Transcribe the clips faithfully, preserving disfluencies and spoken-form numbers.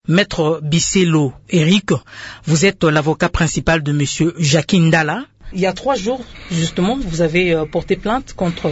Maître Biselo Eric, vous êtes l'avocat principal de Monsieur Jacky Ndala. Il y a trois jours, justement, vous avez porté plainte contre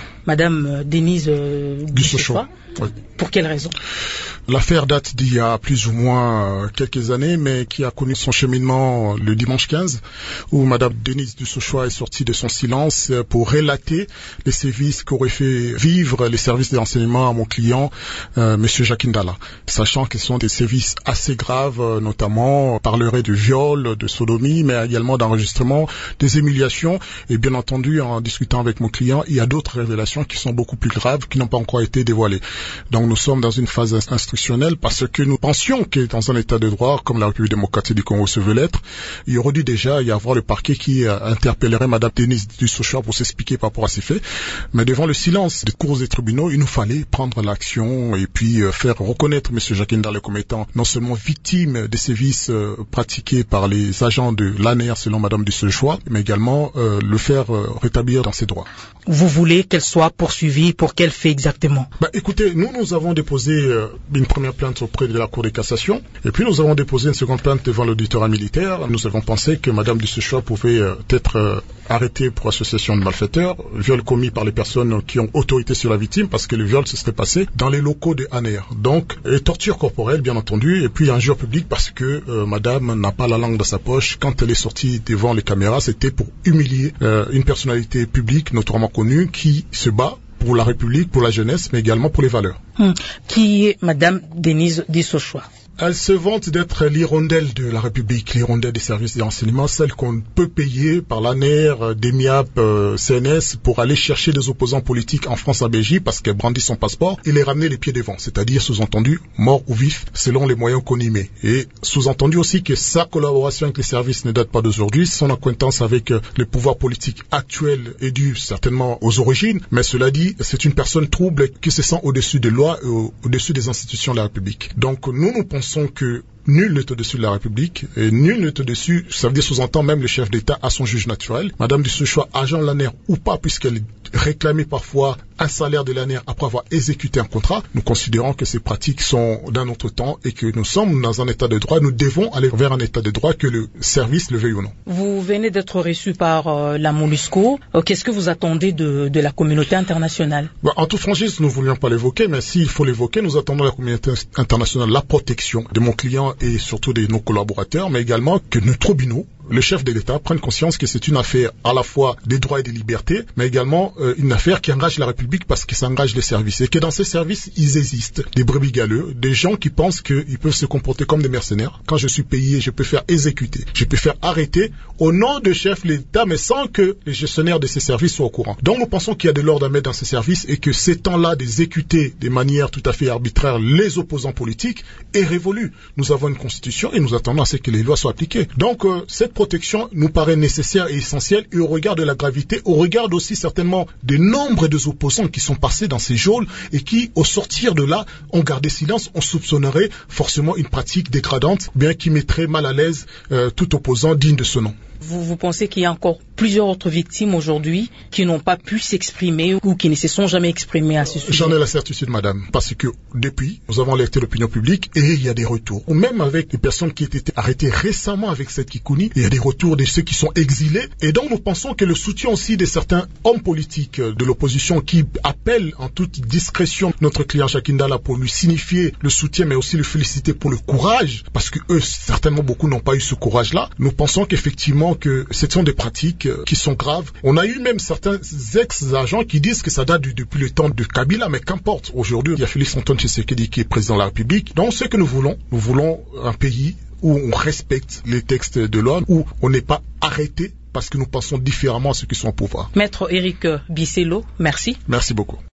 Madame Denise Dussochoa. Oui. Pour quelle raison? L'affaire date d'il y a plus ou moins quelques années, mais qui a connu son cheminement le dimanche quinze, où Madame Denise Dussochoa est sortie de son silence pour relater les sévices qu'auraient fait vivre les services de renseignement à mon client, euh, Monsieur Jacky Ndala. Sachant que ce sont des sévices assez graves, notamment, on parlerait de viol, de sodomie, mais également d'enregistrement, des humiliations, et bien entendu, en discutant avec mon client, il y a d'autres révélations qui sont beaucoup plus graves, qui n'ont pas encore été dévoilées. Donc nous sommes dans une phase instructionnelle parce que nous pensions que dans un état de droit, comme la République démocratique du Congo se veut l'être, il y aurait dû déjà y avoir le parquet qui interpellerait Madame Denise Dussochoa pour s'expliquer par rapport à ces faits. Mais devant le silence des cours des tribunaux, il nous fallait prendre l'action et puis faire reconnaître M. Jacky Ndala comme étant non seulement victime des sévices pratiqués par les agents de l'A N E R selon Madame Dussochoa, mais également euh, le faire euh, rétablir dans ses droits. Vous voulez qu'elle soit poursuivie pour quel fait exactement? Bah, écoutez, nous, nous avons déposé euh, une première plainte auprès de la Cour de cassation, et puis nous avons déposé une seconde plainte devant l'auditorat militaire. Nous avons pensé que Madame Dussochoa pouvait euh, être euh, arrêtée pour association de malfaiteurs, viol commis par les personnes qui ont autorité sur la victime, parce que le viol se serait passé dans les locaux de A N E R. Donc, et torture corporelle, bien entendu, et puis injure publique, parce que euh, Madame n'a pas la langue dans sa poche. Quand elle est sortie devant les caméras, c'était pour humilier euh, une personnalité publique, notamment connue, qui se bat pour la République, pour la jeunesse, mais également pour les valeurs. Hum. Qui est Madame Denise Dussochoa? Elle se vante d'être l'hirondelle de la République, l'hirondelle des services de renseignement, celle qu'on peut payer par l'A N E R, D M I A P, euh, C N S pour aller chercher des opposants politiques en France, en Belgique, parce qu'elle brandit son passeport et les ramener les pieds devant, c'est-à-dire sous-entendu mort ou vif, selon les moyens qu'on y met. Et sous-entendu aussi que sa collaboration avec les services ne date pas d'aujourd'hui, son acquaintance avec euh, les pouvoirs politiques actuels est due certainement aux origines, mais cela dit, c'est une personne trouble qui se sent au-dessus des lois et au- au-dessus des institutions de la République. Donc nous, nous pensons que nul n'est au-dessus de la République, et nul n'est au-dessus, ça veut dire sous-entend même le chef d'État à son juge naturel. Madame Dussochoa, agent de l'A N E R ou pas, puisqu'elle réclamait parfois un salaire de l'A N E R après avoir exécuté un contrat, nous considérons que ces pratiques sont d'un autre temps et que nous sommes dans un état de droit. Nous devons aller vers un état de droit, que le service le veuille ou non. Vous venez d'être reçu par euh, la MONUSCO. Euh, Qu'est-ce que vous attendez de, de la communauté internationale? Bah, en toute franchise, nous ne voulions pas l'évoquer, mais s'il faut l'évoquer, nous attendons de la communauté internationale la protection de mon client et surtout de nos collaborateurs, mais également que nos tribunaux, le chef de l'État, prenne conscience que c'est une affaire à la fois des droits et des libertés, mais également euh, une affaire qui engage la République parce que ça engage les services. Et que dans ces services, ils existent des brebis galeux, des gens qui pensent qu'ils peuvent se comporter comme des mercenaires. Quand je suis payé, je peux faire exécuter, je peux faire arrêter au nom de chef de l'État, mais sans que les gestionnaires de ces services soient au courant. Donc nous pensons qu'il y a de l'ordre à mettre dans ces services et que ces temps-là d'exécuter de manière tout à fait arbitraire les opposants politiques est révolu. Nous avons une constitution et nous attendons à ce que les lois soient appliquées. Donc euh, cette protection nous paraît nécessaire et essentielle, et au regard de la gravité, au regard aussi certainement des nombres des opposants qui sont passés dans ces geôles et qui, au sortir de là, ont gardé silence, on soupçonnerait forcément une pratique dégradante, bien qui mettrait mal à l'aise euh, tout opposant digne de ce nom. Vous, vous pensez qu'il y a encore plusieurs autres victimes aujourd'hui qui n'ont pas pu s'exprimer ou qui ne se sont jamais exprimées à ce sujet? J'en ai la certitude, madame, parce que depuis, nous avons alerté l'opinion publique et il y a des retours. Ou même avec les personnes qui étaient arrêtées récemment avec cette Kikouni, il y a des retours de ceux qui sont exilés. Et donc nous pensons que le soutien aussi de certains hommes politiques de l'opposition qui appellent en toute discrétion notre client Jacky Ndala pour lui signifier le soutien, mais aussi le féliciter pour le courage, parce que eux, certainement beaucoup n'ont pas eu ce courage-là. Nous pensons qu'effectivement que ce sont des pratiques qui sont graves. On a eu même certains ex-agents qui disent que ça date du, depuis le temps de Kabila, mais qu'importe. Aujourd'hui, il y a Félix Antoine Tshisekedi qui est président de la République. Donc, ce que nous voulons, nous voulons un pays où on respecte les textes de l'O N U, où on n'est pas arrêté parce que nous pensons différemment à ceux qui sont au pouvoir. Maître Eric Biselo, merci. Merci beaucoup.